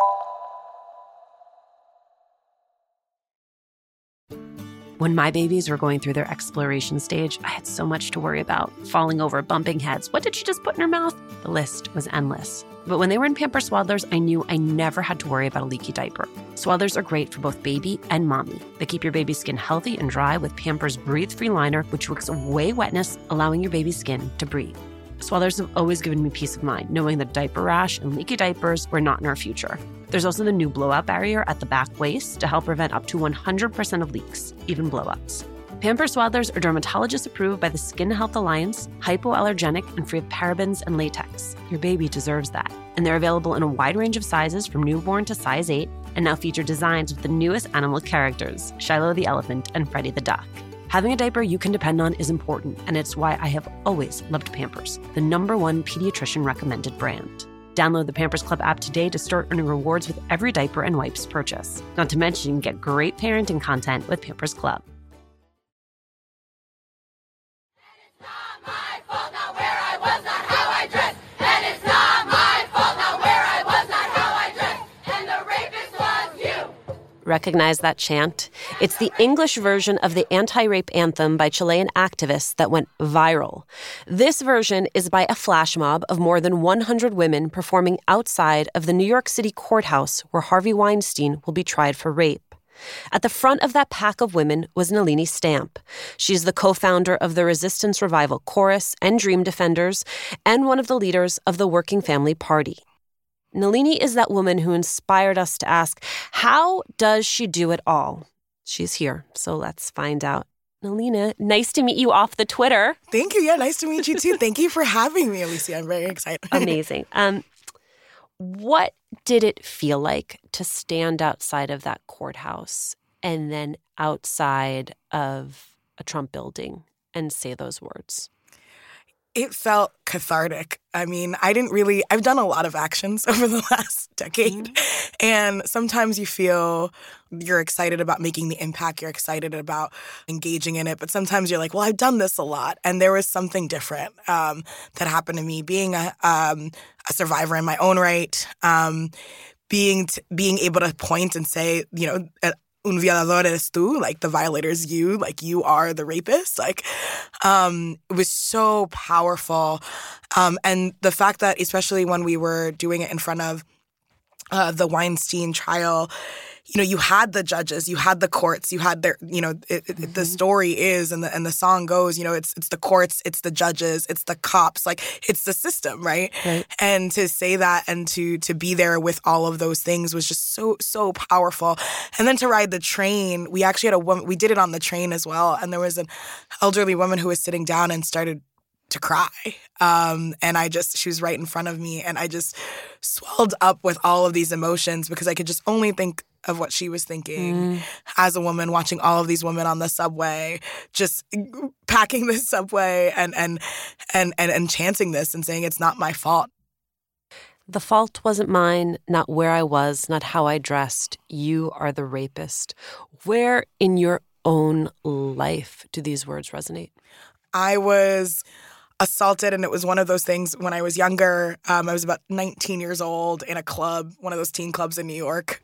When my babies were going through their exploration stage, I had so much to worry about. Falling over, bumping heads. What did she just put in her mouth? The list was endless. But when they were in Pampers Swaddlers, I knew I never had to worry about a leaky diaper. Swaddlers are great for both baby and mommy. They keep your baby's skin healthy and dry with Pampers Breathe-Free Liner, which wicks away wetness, allowing your baby's skin to breathe. Swaddlers have always given me peace of mind, knowing that diaper rash and leaky diapers were not in our future. There's also the new blowout barrier at the back waist to help prevent up to 100% of leaks, even blowouts. Pampers Swaddlers are dermatologist approved by the Skin Health Alliance, hypoallergenic, and free of parabens and latex. Your baby deserves that. And they're available in a wide range of sizes from newborn to size 8, and now feature designs with the newest animal characters, Shiloh the elephant and Freddie the duck. Having a diaper you can depend on is important, and it's why I have always loved Pampers, the #1 pediatrician recommended brand. Download the Pampers Club app today to start earning rewards with every diaper and wipes purchase. Not to mention, you can get great parenting content with Pampers Club. Recognize that chant? It's the English version of the anti-rape anthem by Chilean activists that went viral. This version is by a flash mob of more than 100 women performing outside of the New York City courthouse where Harvey Weinstein will be tried for rape. At the front of that pack of women was Nalini Stamp. She's the co-founder of the Resistance Revival Chorus and Dream Defenders, and one of the leaders of the Working Family Party. Nalini is that woman who inspired us to ask, how does she do it all? She's here, so let's find out. Nalini, nice to meet you off the Twitter. Thank you. Yeah, nice to meet you too. Thank you for having me, Alicia. I'm very excited. Amazing. What did it feel like to stand outside of that courthouse and then outside of a Trump building and say those words? It felt cathartic. I mean, I've done a lot of actions over the last decade. And sometimes you feel you're excited about making the impact, you're excited about engaging in it. But sometimes you're like, well, I've done this a lot. And there was something different that happened to me being a survivor in my own right, being able to point and say, you know, un violador eres tú, like the violator's you, like you are the rapist. Like, it was so powerful. And the fact that, especially when we were doing it in front of the Weinstein trial, you know, you had the judges, you had the courts, you had their, you know, the story is, and the song goes, you know, it's the courts, it's the judges, it's the cops, like it's the system, right? And to say that and to be there with all of those things was just so powerful. And then to ride the train, we actually had a woman, we did it on the train as well, and there was an elderly woman who was sitting down and started to cry. And she was right in front of me, and I just swelled up with all of these emotions because I could just only think of what she was thinking as a woman, watching all of these women on the subway, just packing the subway and chanting this and saying it's not my fault. The fault wasn't mine, not where I was, not how I dressed. You are the rapist. Where in your own life do these words resonate? I was assaulted, and it was one of those things when I was younger. I was about 19 years old in a club, one of those teen clubs in New York.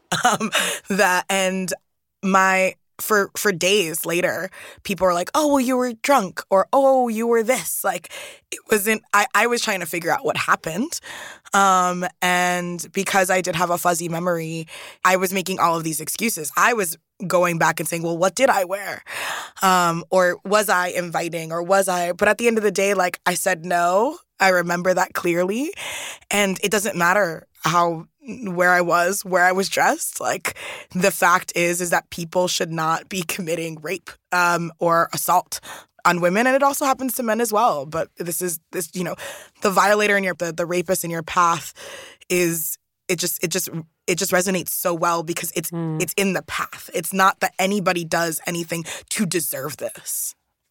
For days later, people were like, "Oh, well, you were drunk," or "Oh, you were this." Like, it wasn't. I was trying to figure out what happened, and because I did have a fuzzy memory, I was making all of these excuses. I was going back and saying, well, what did I wear? Or was I inviting, or was I? But at the end of the day, like, I said no. I remember that clearly. And it doesn't matter where I was dressed. Like, the fact is that people should not be committing rape or assault on women. And it also happens to men as well. But this, you know, the violator in the rapist in your path is, it just resonates so well because it's in the path. It's not that anybody does anything to deserve this.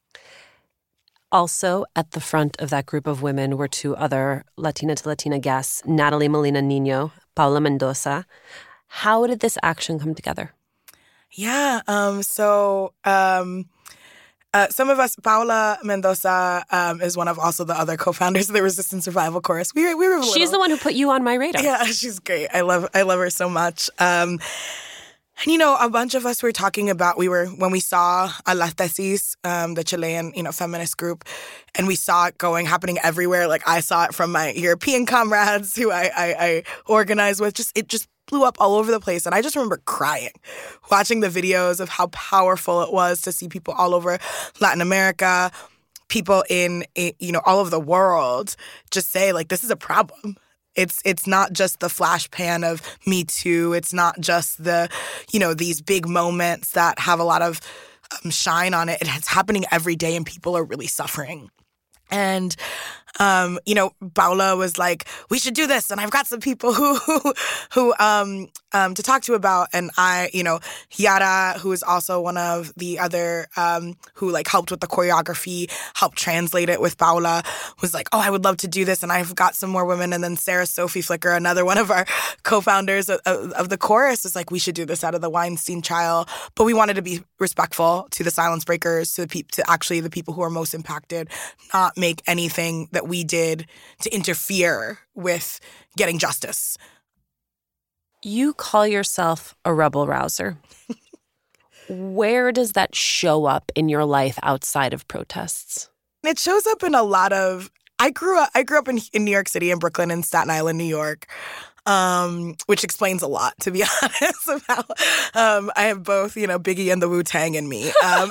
Also at the front of that group of women were two other Latina to Latina guests, Natalie Molina Nino, Paula Mendoza. How did this action come together? Yeah. Some of us, Paula Mendoza is one of also the other co-founders of the Resistance Survival Chorus. We were She's the one who put you on my radar. Yeah, she's great. I love her so much. And, a bunch of us were talking about, when we saw Las Tesis, the Chilean, feminist group, and we saw it happening everywhere. Like, I saw it from my European comrades who I organized with. It just blew up all over the place. And I just remember crying, watching the videos of how powerful it was to see people all over Latin America, people in all over the world just say, like, this is a problem. It's not just the flash pan of Me Too. It's not just the, these big moments that have a lot of shine on it. It's happening every day and people are really suffering. And, Paula was like, we should do this. And I've got some people who to talk to about. And Yara, who is also one of the other, who helped with the choreography, helped translate it with Paula, was like, oh, I would love to do this. And I've got some more women. And then Sarah Sophie Flicker, another one of our co-founders of the chorus, was like, we should do this out of the Weinstein trial. But we wanted to be respectful to the silence breakers, to actually the people who are most impacted, not make anything that we did to interfere with getting justice. You call yourself a rebel rouser. Where does that show up in your life outside of protests? It shows up in a lot of... I grew up in New York City, in Brooklyn, and Staten Island, New York. Which explains a lot, to be honest, about I have both, Biggie and the Wu-Tang in me.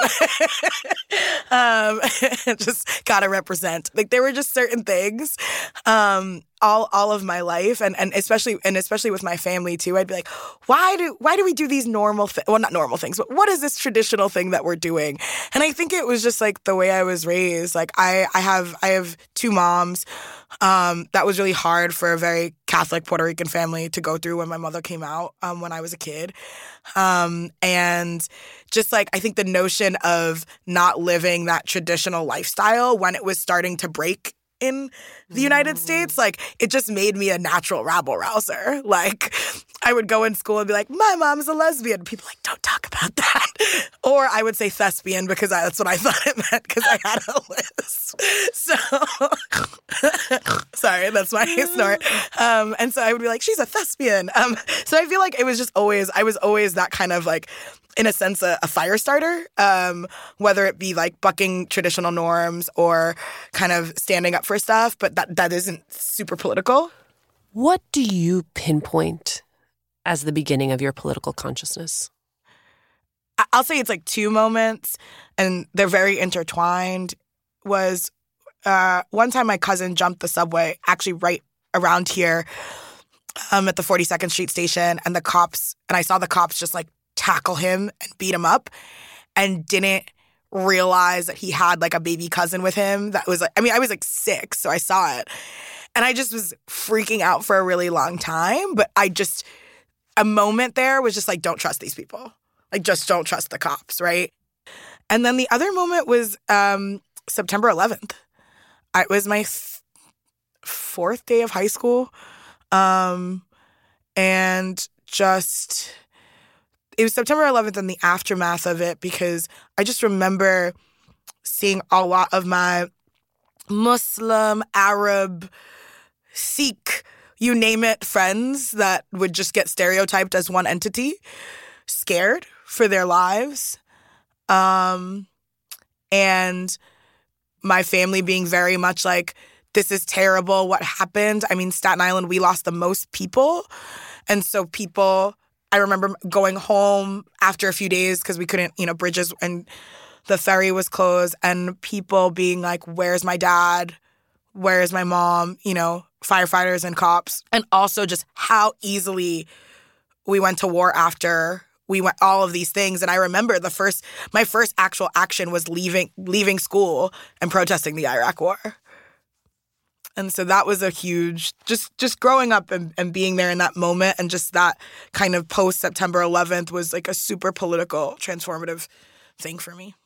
Just gotta represent. There were just certain things all of my life, and especially with my family too. I'd be like, why do we do these normal not normal things, but what is this traditional thing that we're doing? And I think it was just the way I was raised. I have two moms. That was really hard for a very Catholic Puerto Rican family to go through when my mother came out when I was a kid. And just I think the notion of not living that traditional lifestyle when it was starting to break in the United States, it just made me a natural rabble rouser. I would go in school and be like, my mom's a lesbian. People don't talk about that. Or I would say thespian because that's what I thought it meant because I had a list. So, sorry, that's my snort. And so I would be like, she's a thespian. So I feel like it was just I was always that kind of in a sense, a fire starter, whether it be bucking traditional norms or kind of standing up for stuff, but that isn't super political. What do you pinpoint as the beginning of your political consciousness? I'll say it's two moments, and they're very intertwined. Was one time my cousin jumped the subway, actually right around here at the 42nd Street station, and I saw the cops just tackle him and beat him up, and didn't realize that he had a baby cousin with him. That was I was 6, so I saw it. And I just was freaking out for a really long time. But a moment there was just don't trust these people. Just don't trust the cops, right? And then the other moment was September 11th. It was my fourth day of high school. And just... It was September 11th and the aftermath of it, because I just remember seeing a lot of my Muslim, Arab, Sikh, you name it, friends that would just get stereotyped as one entity, scared for their lives. And my family being very much this is terrible, what happened? Staten Island, we lost the most people. And so I remember going home after a few days because we couldn't, bridges and the ferry was closed, and people being where's my dad? Where's my mom? Firefighters and cops. And also just how easily we went to war after we went, all of these things. And I remember my first actual action was leaving school and protesting the Iraq War. And so that was a huge, just growing up and being there in that moment, and just that kind of post-September 11th was a super political, transformative thing for me.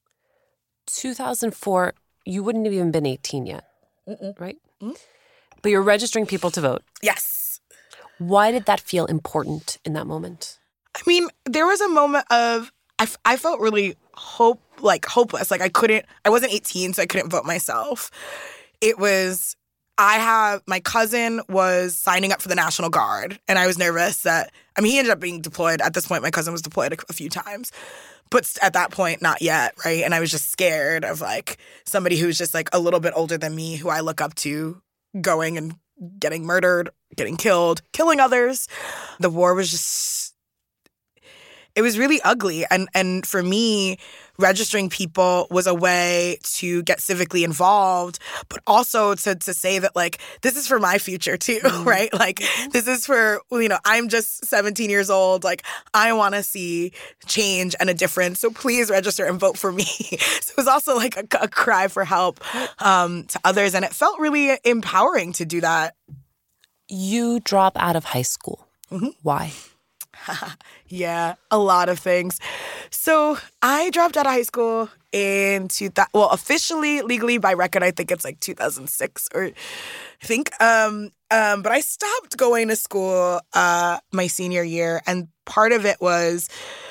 2004, you wouldn't have even been 18 yet, right? Mm-mm. But you're registering people to vote. Yes. Why did that feel important in that moment? There was a moment of, I felt really like hopeless. Like I wasn't 18, so I couldn't vote myself. It was, my cousin was signing up for the National Guard, and I was nervous that, he ended up being deployed. At this point, my cousin was deployed a few times, but at that point, not yet, right? And I was just scared of like somebody who's just like a little bit older than me, who I look up to, going and getting murdered, getting killed, killing others. The war was just, it was really ugly. And for me, registering people was a way to get civically involved, but also to say that, like, this is for my future too, right? Like, this is for, I'm just 17 years old. Like, I want to see change and a difference. So please register and vote for me. So it was also like a cry for help to others. And it felt really empowering to do that. You drop out of high school. Mm-hmm. Why? Yeah, a lot of things. So I dropped out of high school in officially, legally by record, I think it's like 2006 or I think. But I stopped going to school my senior year, and part of it was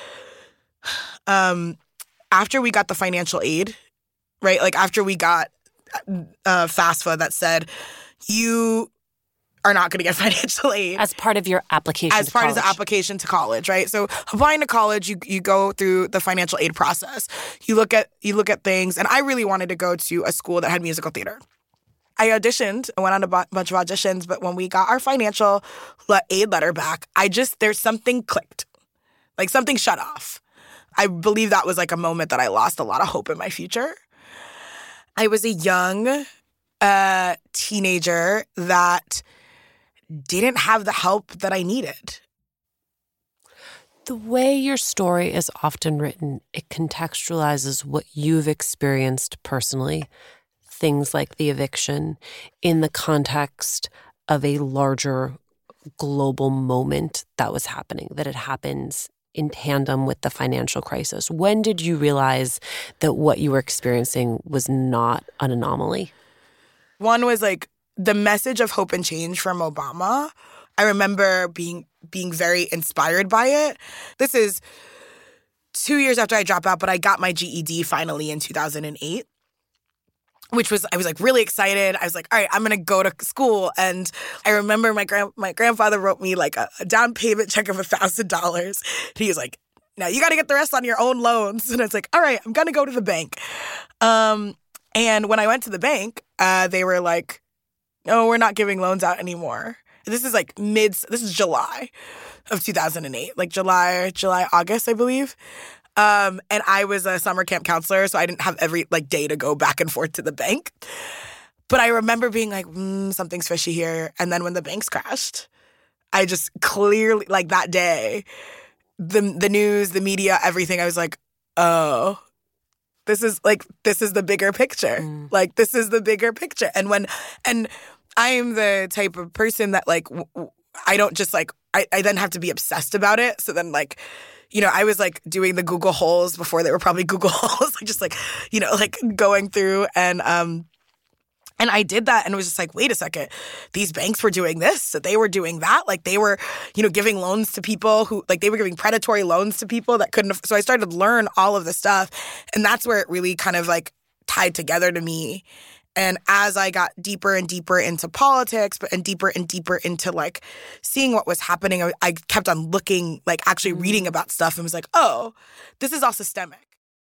after we got the financial aid, right? Like after we got FAFSA that said you are not going to get financial aid. As part of your application As part of the application to college, right? So applying to college, you go through the financial aid process. You look at things, and I really wanted to go to a school that had musical theater. I auditioned, I went on a bunch of auditions, but when we got our financial aid letter back, there's something clicked. Like something shut off. I believe that was like a moment that I lost a lot of hope in my future. I was a young teenager that didn't have the help that I needed. The way your story is often written, it contextualizes what you've experienced personally, things like the eviction, in the context of a larger global moment that was happening, that it happens in tandem with the financial crisis. When did you realize that what you were experiencing was not an anomaly? One was like the message of hope and change from Obama. I remember being very inspired by it. This is 2 years after I dropped out, but I got my GED finally in 2008, I was like really excited. I was like, all right, I'm going to go to school. And I remember my grandfather wrote me like a down payment check of $1,000. He was like, now you got to get the rest on your own loans. And I was like, all right, I'm going to go to the bank. And when I went to the bank, they were like, no, we're not giving loans out anymore. This is like this is July of 2008, like July, August, I believe. And I was a summer camp counselor, so I didn't have every day to go back and forth to the bank. But I remember being like, something's fishy here. And then when the banks crashed, I just clearly, like that day, the news, the media, everything, I was like, oh, this is the bigger picture. Like, this is the bigger picture. And I am the type of person that like, I don't just like, I then have to be obsessed about it. So then like, I was like doing the Google holes before they were probably Google holes, like just like, like going through and I did that and it was just like, wait a second, these banks were doing this, so they were doing that. Like they were, giving loans to people who, like they were giving predatory loans to people that couldn't. So I started to learn all of the stuff. And that's where it really kind of like tied together to me. And as I got deeper and deeper into politics, and deeper into like seeing what was happening, I kept on looking, like actually reading about stuff and was like, oh, this is all systemic.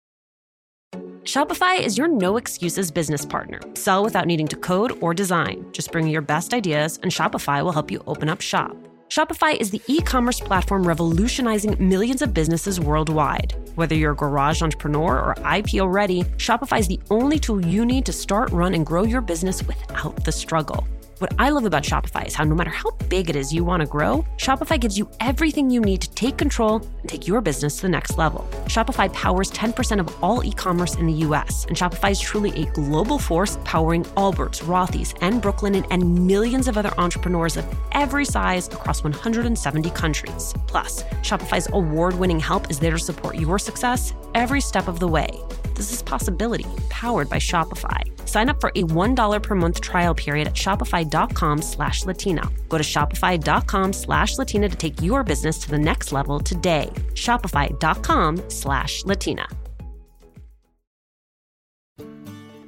Shopify is your no excuses business partner. Sell without needing to code or design. Just bring your best ideas and Shopify will help you open up shop. Shopify is the e-commerce platform revolutionizing millions of businesses worldwide. Whether you're a garage entrepreneur or IPO ready, Shopify is the only tool you need to start, run, and grow your business without the struggle. What I love about Shopify is how no matter how big it is you want to grow, Shopify gives you everything you need to take control and take your business to the next level. Shopify powers 10% of all e-commerce in the U.S., and Shopify is truly a global force powering Allbirds, Rothy's, and Brooklinen, and millions of other entrepreneurs of every size across 170 countries. Plus, Shopify's award-winning help is there to support your success every step of the way. This is Possibility, powered by Shopify. Sign up for a $1 per month trial period at shopify.com/Latina. Go to shopify.com/Latina to take your business to the next level today. Shopify.com/Latina.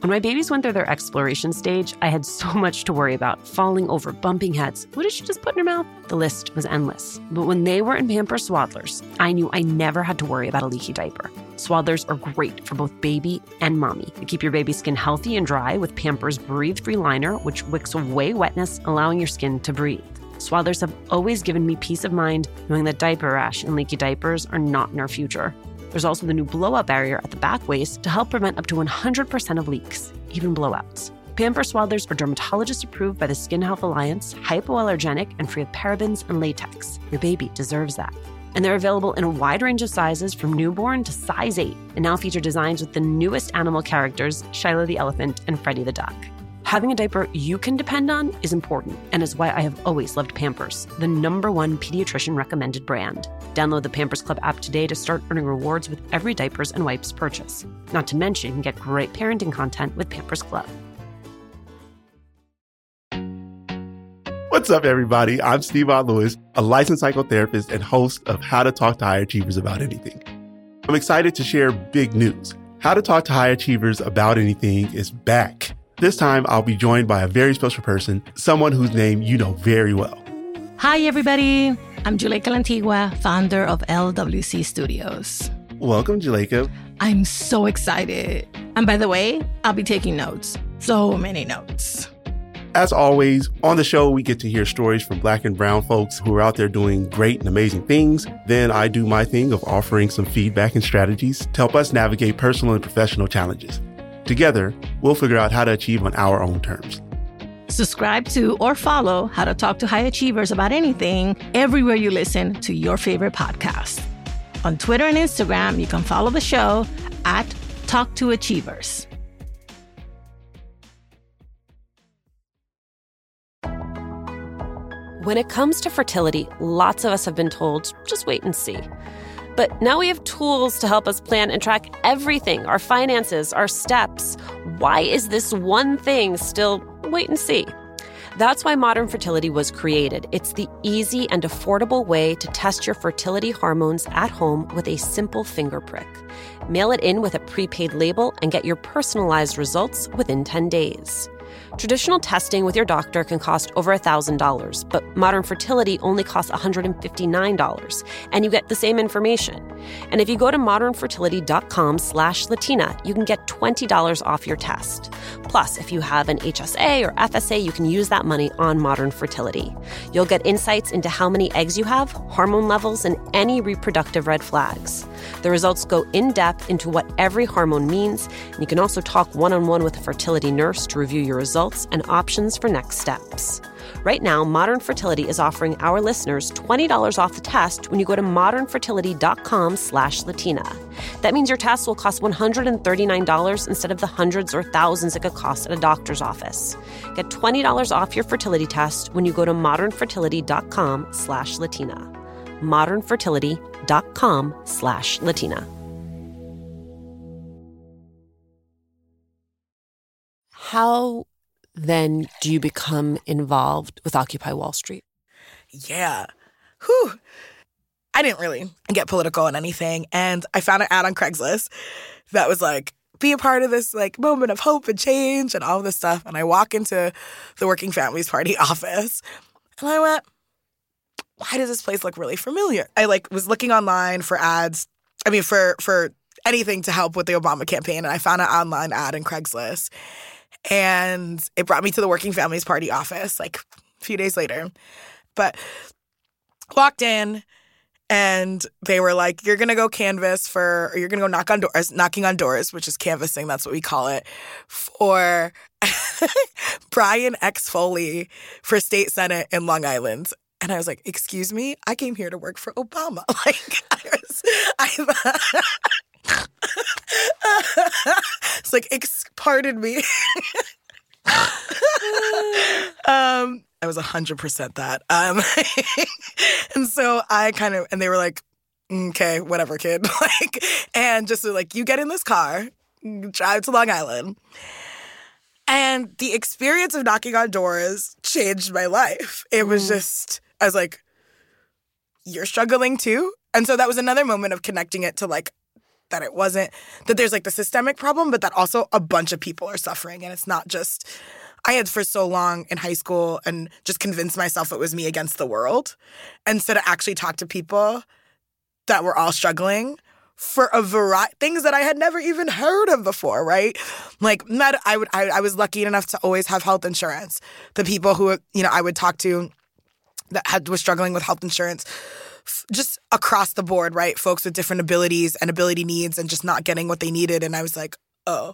When my babies went through their exploration stage, I had so much to worry about. Falling over, bumping heads. What did she just put in her mouth? The list was endless. But when they were in Pampers Swaddlers, I knew I never had to worry about a leaky diaper. Swaddlers are great for both baby and mommy. They keep your baby's skin healthy and dry with Pampers Breathe-Free Liner, which wicks away wetness, allowing your skin to breathe. Swaddlers have always given me peace of mind knowing that diaper rash and leaky diapers are not in our future. There's also the new blowout barrier at the back waist to help prevent up to 100% of leaks, even blowouts. Pampers Swaddlers are dermatologist approved by the Skin Health Alliance, hypoallergenic, and free of parabens and latex. Your baby deserves that. And they're available in a wide range of sizes from newborn to size 8, and now feature designs with the newest animal characters, Shiloh the elephant and Freddie the duck. Having a diaper you can depend on is important, and is why I have always loved Pampers, the #1 pediatrician recommended brand. Download the Pampers Club app today to start earning rewards with every diapers and wipes purchase. Not to mention, you can get great parenting content with Pampers Club. What's up, everybody? I'm Steve Lewis, a licensed psychotherapist and host of How to Talk to High Achievers About Anything. I'm excited to share big news. How to Talk to High Achievers About Anything is back. This time, I'll be joined by a very special person, someone whose name you know very well. Hi, everybody. I'm Juleyka Lantigua, founder of LWC Studios. Welcome, Juleyka. I'm so excited. And by the way, I'll be taking notes. So many notes. As always, on the show, we get to hear stories from Black and brown folks who are out there doing great and amazing things. Then I do my thing of offering some feedback and strategies to help us navigate personal and professional challenges. Together, we'll figure out how to achieve on our own terms. Subscribe to or follow How to Talk to High Achievers About Anything everywhere you listen to your favorite podcast. On Twitter and Instagram, you can follow the show at Talk to Achievers. When it comes to fertility, lots of us have been told, just wait and see. But now we have tools to help us plan and track everything, our finances, our steps. Why is this one thing still wait and see? That's why Modern Fertility was created. It's the easy and affordable way to test your fertility hormones at home with a simple finger prick. Mail it in with a prepaid label and get your personalized results within 10 days. Traditional testing with your doctor can cost over $1,000, but Modern Fertility only costs $159, and you get the same information. And if you go to modernfertility.com/Latina, you can get $20 off your test. Plus, if you have an HSA or FSA, you can use that money on Modern Fertility. You'll get insights into how many eggs you have, hormone levels, and any reproductive red flags. The results go in-depth into what every hormone means, and you can also talk one-on-one with a fertility nurse to review your results and options for next steps. Right now, Modern Fertility is offering our listeners $20 off the test when you go to modernfertility.com/Latina. That means your test will cost $139 instead of the hundreds or thousands it could cost at a doctor's office. Get $20 off your fertility test when you go to modernfertility.com/Latina. modernfertility.com/Latina. How then do you become involved with Occupy Wall Street? Yeah. Whew. I didn't really get political in anything. And I found an ad on Craigslist that was like, be a part of this like moment of hope and change and all of this stuff. And I walk into the Working Families Party office and I went, why does this place look really familiar? I was looking online for ads. I mean, for anything to help with the Obama campaign. And I found an online ad in Craigslist. And it brought me to the Working Families Party office a few days later. But walked in and they were like, you're going to go canvass or you're going to go knocking on doors, which is canvassing, that's what we call it, for Brian X. Foley for state senate in Long Island. And I was like, excuse me, I came here to work for Obama. It's pardon me. I was 100% that. And so and they were like, okay, whatever, kid. And just you get in this car, drive to Long Island. And the experience of knocking on doors changed my life. It was just, I was like, you're struggling too? And so that was another moment of connecting it to that it wasn't, that there's like the systemic problem, but that also a bunch of people are suffering. And it's not just, I had for so long in high school and just convinced myself it was me against the world, instead of actually talk to people that were all struggling for a variety things that I had never even heard of before, right? Like, I was lucky enough to always have health insurance. The people who, you know, I would talk to that was struggling with health insurance, just across the board, right? Folks with different abilities and ability needs and just not getting what they needed. And I was like, all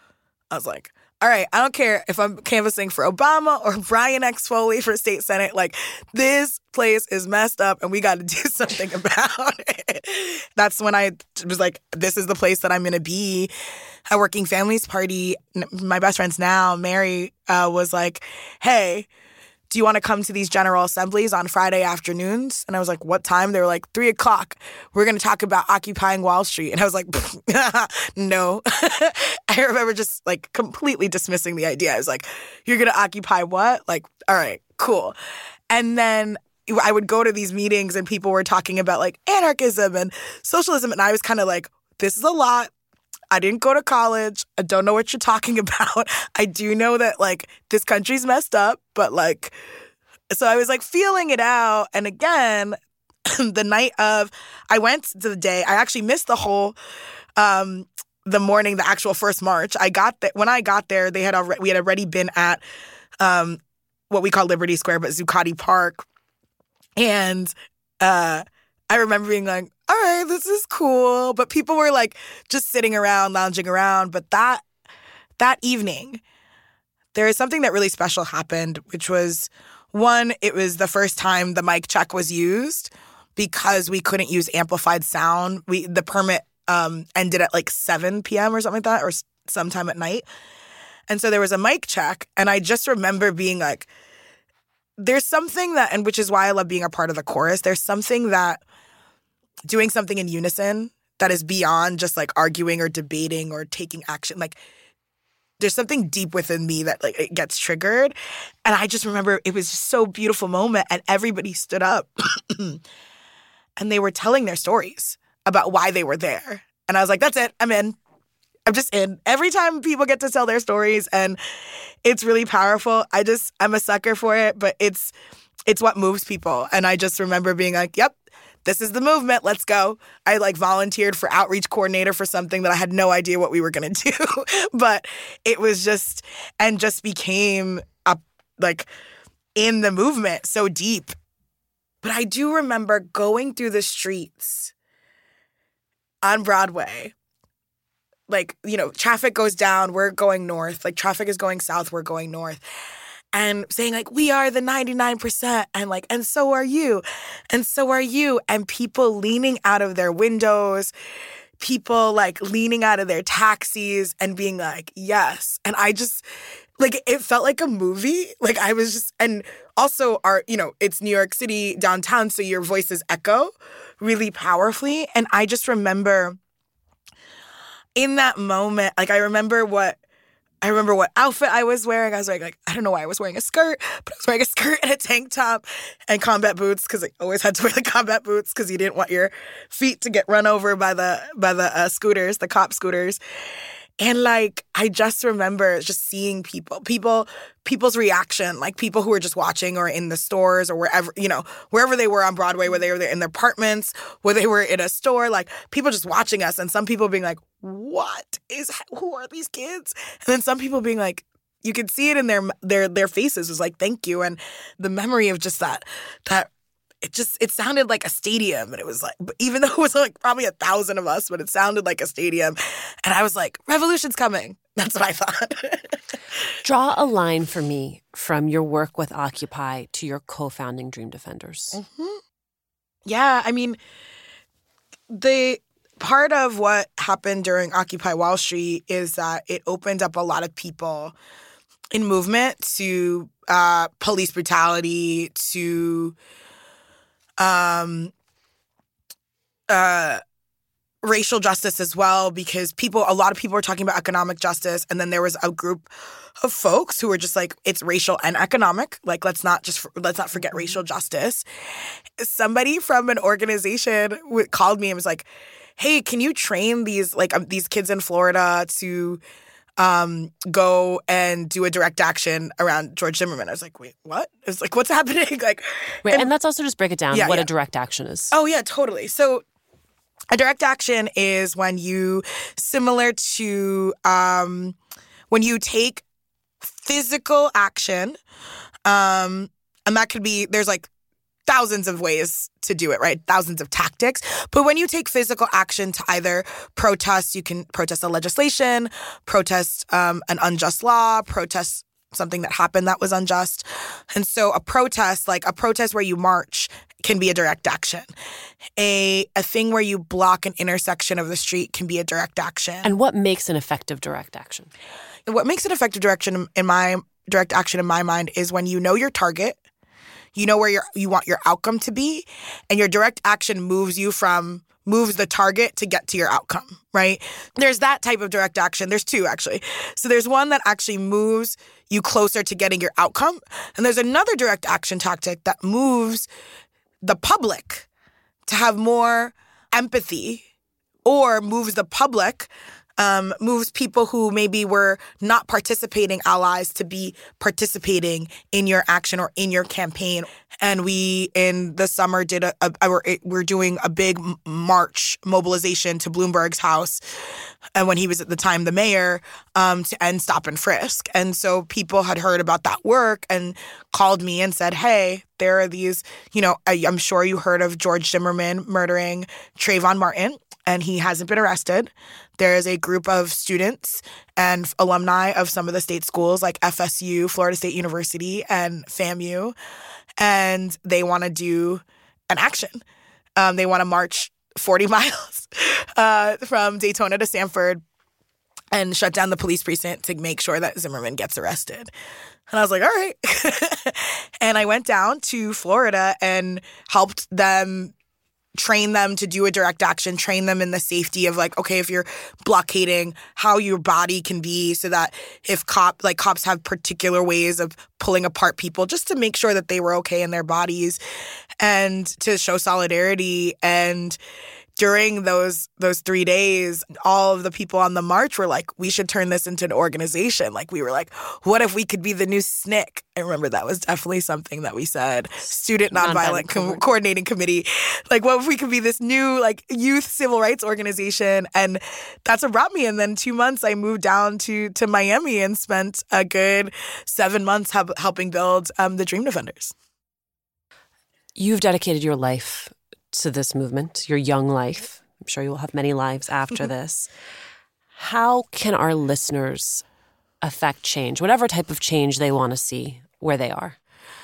right, I don't care if I'm canvassing for Obama or Brian X. Foley for state senate. Like, this place is messed up and we got to do something about it. That's when I was like, this is the place that I'm going to be. At Working Families Party, my best friends now, Mary, was like, hey, do you want to come to these general assemblies on Friday afternoons? And I was like, what time? They were like, 3:00. We're going to talk about occupying Wall Street. And I was like, no. I remember just like completely dismissing the idea. I was like, you're going to occupy what? Like, all right, cool. And then I would go to these meetings and people were talking about like anarchism and socialism. And I was kind of like, this is a lot. I didn't go to college. I don't know what you're talking about. I do know that, like, this country's messed up, but, like, so I was, like, feeling it out. And again, the night of, I went to the day, I actually missed the whole, the morning, the actual first march. When I got there, we had already been at what we call Liberty Square, but Zuccotti Park. And I remember being like, all right, this is cool. But people were like just sitting around, lounging around. But that evening, there is something that really special happened, which was, one, it was the first time the mic check was used because we couldn't use amplified sound. The permit ended at like 7 p.m. or something like that, or sometime at night. And so there was a mic check. And I just remember being like, there's something that, and which is why I love being a part of the chorus, there's something that doing something in unison that is beyond just like arguing or debating or taking action. Like, there's something deep within me that like it gets triggered. And I just remember it was just so beautiful moment and everybody stood up and they were telling their stories about why they were there. And I was like, that's it. I'm in. I'm just in. Every time people get to tell their stories and it's really powerful. I'm a sucker for it, but it's what moves people. And I just remember being like, yep, this is the movement. Let's go. I like volunteered for outreach coordinator for something that I had no idea what we were going to do. But it was just became like in the movement so deep. But I do remember going through the streets on Broadway. Like, you know, traffic goes down, we're going north. Like, traffic is going south, we're going north. And saying, like, we are the 99%. And, like, and so are you. And so are you. And people leaning out of their windows, people, like, leaning out of their taxis and being like, yes. And I just, like, it felt like a movie. Like, I was just, and also, it's New York City downtown, so your voices echo really powerfully. And I just remember in that moment, like, I remember what outfit I was wearing. I was wearing, like, I don't know why I was wearing a skirt, but I was wearing a skirt and a tank top and combat boots because I always had to wear the combat boots because you didn't want your feet to get run over by the scooters, the cop scooters. And, like, I just remember just seeing people's reaction, like people who were just watching or in the stores or wherever they were on Broadway, whether they were in their apartments, whether they were in a store, like people just watching us and some people being like, who are these kids? And then some people being like, you could see it in their faces was like, thank you. And the memory of just that it sounded like a stadium. And it was like, even though it was like probably 1,000 of us, but it sounded like a stadium. And I was like, revolution's coming. That's what I thought. Draw a line for me from your work with Occupy to your co-founding Dream Defenders. Mm-hmm. Yeah, I mean, the part of what happened during Occupy Wall Street is that it opened up a lot of people in movement to police brutality, to racial justice as well, because a lot of people were talking about economic justice, and then there was a group of folks who were just like, it's racial and economic. Like, let's not forget racial justice. Somebody from an organization called me and was like, hey, can you train these kids in Florida to go and do a direct action around George Zimmerman? I was like, wait, what? It was like, what's happening? Like, wait, and let's also just break it down what a direct action is. Oh, yeah, totally. So a direct action is when you, similar to when you take physical action, and that could be, there's like thousands of ways to do it, right? Thousands of tactics. But when you take physical action to either protest, you can protest a legislation, protest an unjust law, protest something that happened that was unjust. And so a protest where you march, can be a direct action. A thing where you block an intersection of the street can be a direct action. And what makes an effective direct action? What makes an effective direct action in my mind is when you know your target, you know where you want your outcome to be, and your direct action moves the target to get to your outcome, right? There's that type of direct action. There's two, actually. So there's one that actually moves you closer to getting your outcome, and there's another direct action tactic that moves the public to have more empathy, or moves the public, moves people who maybe were not participating allies to be participating in your action or in your campaign. And we, in the summer, we're doing a big march mobilization to Bloomberg's house, and when he was at the time the mayor, to end stop and frisk. And so people had heard about that work and called me and said, hey, there are these, I'm sure you heard of George Zimmerman murdering Trayvon Martin, and he hasn't been arrested. There is a group of students and alumni of some of the state schools like FSU, Florida State University, and FAMU, and they want to do an action. They want to march 40 miles from Daytona to Sanford and shut down the police precinct to make sure that Zimmerman gets arrested. And I was like, all right. And I went down to Florida and helped them, train them to do a direct action, train them in the safety of if you're blockading, how your body can be, so that if cops have particular ways of pulling apart people, just to make sure that they were okay in their bodies, and to show solidarity. And during those 3 days, all of the people on the march were like, we should turn this into an organization. We were like, what if we could be the new SNCC? I remember that was definitely something that we said. Student Nonviolent Coordinating Committee. What if we could be this new youth civil rights organization? And that's what brought me. And then 2 months, I moved down to Miami and spent a good 7 months helping build the Dream Defenders. You've dedicated your life to this movement, your young life. I'm sure you will have many lives after this. How can our listeners affect change, whatever type of change they want to see where they are?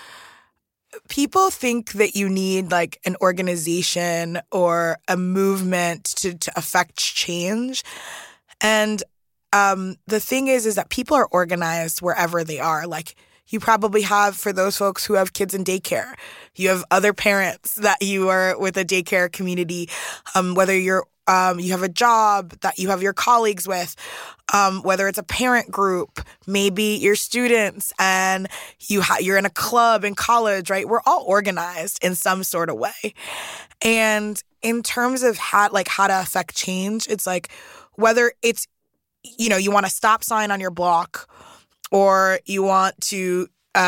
People think that you need an organization or a movement to affect change. And the thing is that people are organized wherever they are. You probably have, for those folks who have kids in daycare, you have other parents that you are with a daycare community, whether you have a job that you have your colleagues with, whether it's a parent group, maybe your students, and you're in a club in college, right? We're all organized in some sort of way. And in terms of how to affect change, it's whether it's, you want a stop sign on your block, or you want to,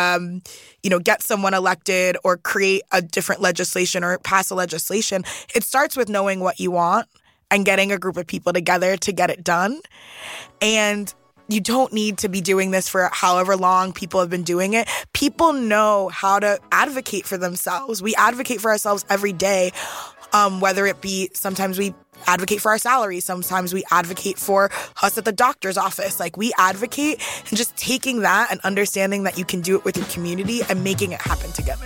get someone elected or create a different legislation or pass a legislation. It starts with knowing what you want and getting a group of people together to get it done. And you don't need to be doing this for however long people have been doing it. People know how to advocate for themselves. We advocate for ourselves every day, whether it be sometimes we advocate for our salaries. Sometimes we advocate for us at the doctor's office. We advocate, and just taking that and understanding that you can do it with your community and making it happen together.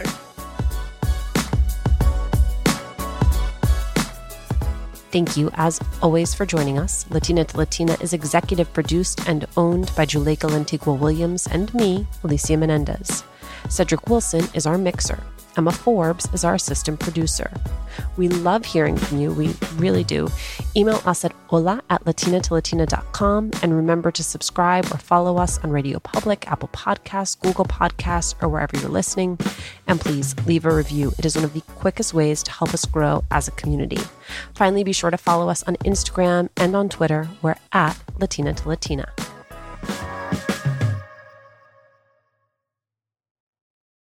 Thank you, as always, for joining us. Latina to Latina is executive produced and owned by Juleyka Lantigua Williams and me, Alicia Menendez. Cedric Wilson is our mixer. Emma Forbes is our assistant producer. We love hearing from you. We really do. Email us at hola@latinatolatina.com, and remember to subscribe or follow us on Radio Public, Apple Podcasts, Google Podcasts, or wherever you're listening. And please leave a review. It is one of the quickest ways to help us grow as a community. Finally, be sure to follow us on Instagram and on Twitter. We're at Latina to Latina.